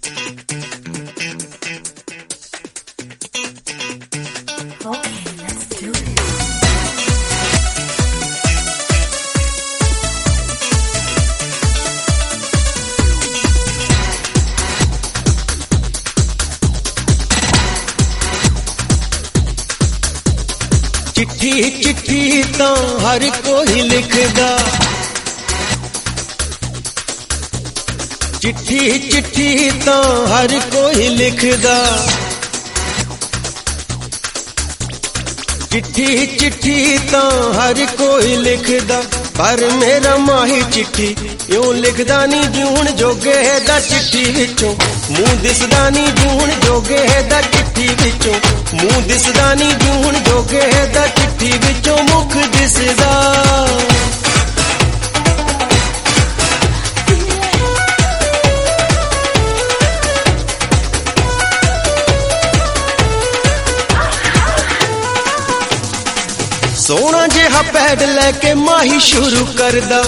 चिट्ठी चिट्ठी तो हर कोई लिखदा, चिट्ठी चिट्ठी तो हर कोई लिखदा, चिट्ठी चिट्ठी तो हर कोई लिखदा, पर मेरा माही चिट्ठी यूं लिखदा नी जून जोगे दा चिट्ठी विचों मुंह दिसदा नी जून जोगे दा चिट्ठी विचों मुंह दिसदा नी जून जोगे दा चिट्ठी विचों मुख दिसदा। सोना जिहा पैड लेके माही शुरू करदा,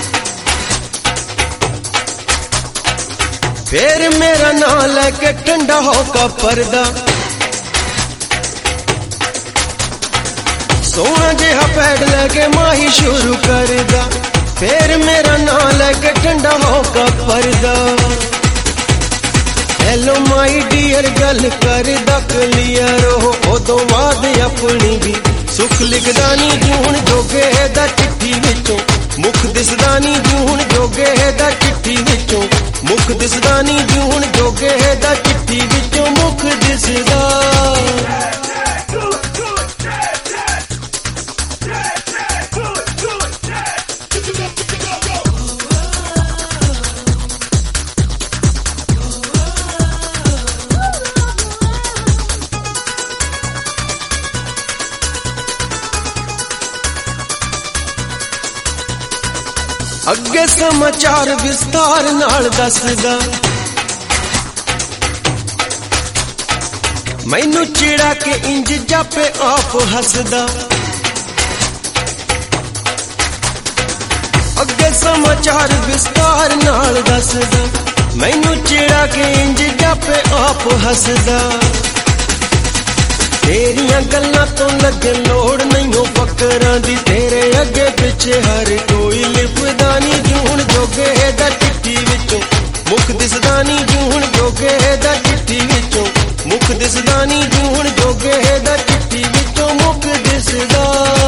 फिर मेरा नाम लेके ठंडा होका परदा। सोना जिहा पैड लेके माही शुरू करदा, फिर मेरा नाम लेके ठंडा होका परदा। हेलो माई डियर गल करदा क्लियर हो, उदों बाद अपनी भी सुख लिखदा नी जून जोगे दा चिट्ठी विचों मुख दिसदा नी जून जोगे दा चिट्ठी विचों मुख दिसदा नी जून जोगे दा चिट्ठी विचों मुख दिसदा। अगे समाचार विस्तार नाल दसदा, मैनू चिड़ा के इंज जापे आप हसदा। अगे समाचार विस्तार नाल दसदा, मैनू चिड़ा के इंज जापे आप हसदा। तेरियां गल्लां तो लगे लोड़ नहीं फकरां दी, तेरे अगे पिछे हर कोई लिपदा नी जून जोगे दा चिट्ठी विचों मुख दिसदा नी जून जोगे दा चिट्ठी विचों मुख दिसदा नी जून जोगे दा चिट्ठी विचों मुख दिसदा।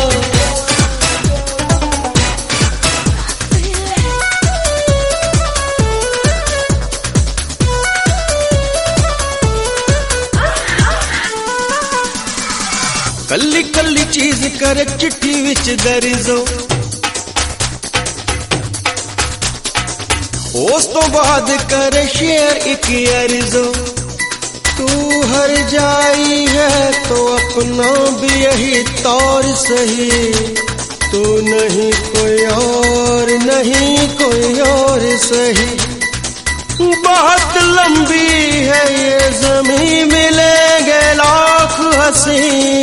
कल्ली कल्ली चीज करे चिट्ठी विच दर्जो, उस तो बाद करे शेयर एक अर्जो। तू हर जाई है तो अपना भी यही तौर सही, तू नहीं कोई और नहीं कोई और सही। बहुत लंबी है ये ज़मीं मिलेंगे लाख हंसी,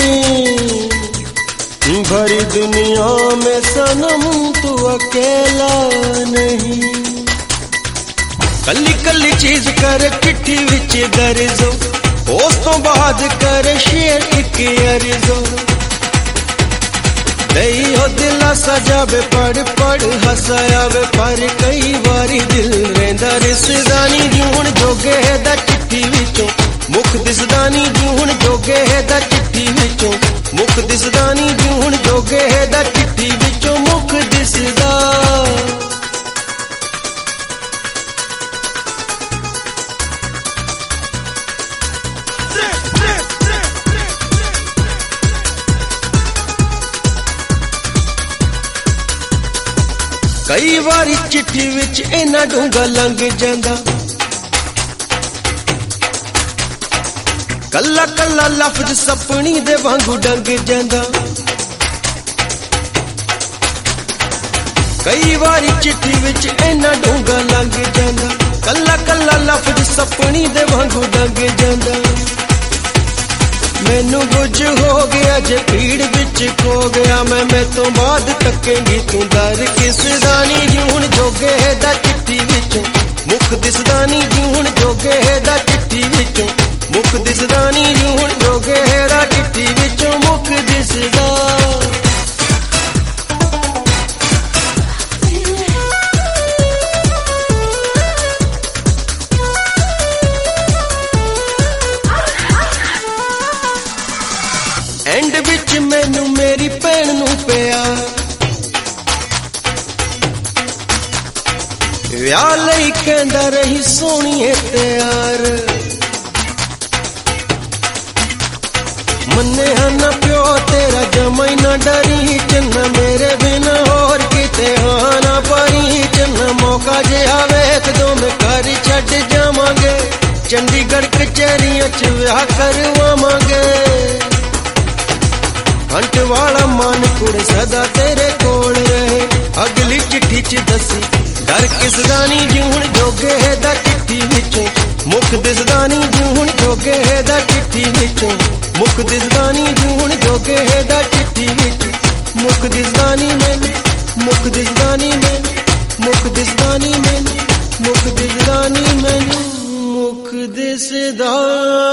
भरी दुनिया में सनम तू अकेला नहीं। कल्ली कल्ली चीज कर चिट्ठी विच दर्जो, उस तो बाद कर शेयर एक अर्जो। दई हो दिलासा जावे पढ़ पढ़ हसायावे, पर कई बारी दिल रेंदा रिसदा नी जून जोगे दा चिट्ठी विचों मुख दिसदा नी जून जोगे दा चिट्ठी विचों मुख दिसदा नी जून जोगे दा चिट्ठी विचों मुख दिसदा। कई बारी चिट्ठी विच इना डूंगा लंघ जांदा, कल्ला कल्ला लफ्ज सपनी दे वांगू डंग जांदा। कई बारी चिट्ठी विच इना डूंगा लंघ जांदा, कल्ला कल्ला लफ्ज सपनी दे वांगू डंग जांदा। मैनू कुछ हो गया जे भीड़ विच खो गया मैं तो बाद तकेंगी तू दर किस दानी जून जोगे दा चिट्ठी विचों मुख दिसदा नी जून जोगे ਜੋਗੇ ਦਾ ਚਿੱਠੀ ਵਿੱਚੋਂ ਮੁੱਕ ਦਿਸਦਾ ਨੀ ਹੁਣ ਜੋਗੇ ਦਾ ਚਿੱਠੀ ਵਿੱਚੋਂ ਮੁੱਕ ਦਿਸਦਾ। ਐਂਡ ਵਿੱਚ ਮੈਨੂੰ ਮੇਰੀ ਭੈਣ ਨੂੰ ਪਿਆ ਵਿਆਹ ਲਈ ਕਹਿੰਦਾ ਰਹੀ ਸੋਹਣੀਏ ਤਿਆਰ। ਮੰਨਿਆ ਨਾ ਪਿਓ ਤੇਰਾ ਜਮਾ ਈ ਨਾ ਡਰੀ ਚੰਨਾ ਮੇਰੇ ਬਿਨਾ ਹੋਰ ਕਿਤੇ ਹਾਂ ਨਾ ਪਰੀ ਚੰਨਾ ਮੌਕਾ ਜਿਹਾ ਵੇਖ ਦੋ ਮੈਂ ਘਰ ਛੱਡ ਜਾਵਾਂਗੇ ਚੰਡੀਗੜ੍ਹ ਕਚਹਿਰੀਆਂ ਚ ਵਿਆਹ ਕਰਵਾਵਾਂਗੇ। ਹੰਟ ਵਾਲਾ ਮਨ ਕੁੜੇ ਸਦਾ ਤੇਰੇ ਕੋਲ ਰਹੇ ਅਗਲੀ ਚਿੱਠੀ ਚ ਦੱਸੀ ਡਰ ਕਿਸਦਾ ਨੀ ਜੂਣ ਜੋਗੇ ਦਾ ਚਿੱਠੀ ਵਿੱਚੋਂ ਮੁੱਕ ਦਿਸਦਾ ਨੀ ਜੂਣ ਜੋਗੇ ਦਾ ਚਿੱਠੀ ਵਿੱਚੋਂ ਮੁੱਕ ਦਿਸਦਾ ਨੀ ਜੂਣ ਜੋਗੇ ਦਾ ਚਿੱਠੀ ਵਿੱਚ ਮੁੱਕ ਦਿਸਦਾ ਨੀ ਮੈਨੂੰ ਮੁੱਕ ਦਿਸਦਾ ਨੀ ਮੈਨੂੰ ਮੁੱਕ ਦਿਸਦਾ ਨੀ ਮੈਨੂੰ ਮੁੱਕ ਦਿਸਦਾ ਨੀ ਮੈਨੂੰ ਮੁੱਕ ਦਿਸਦਾ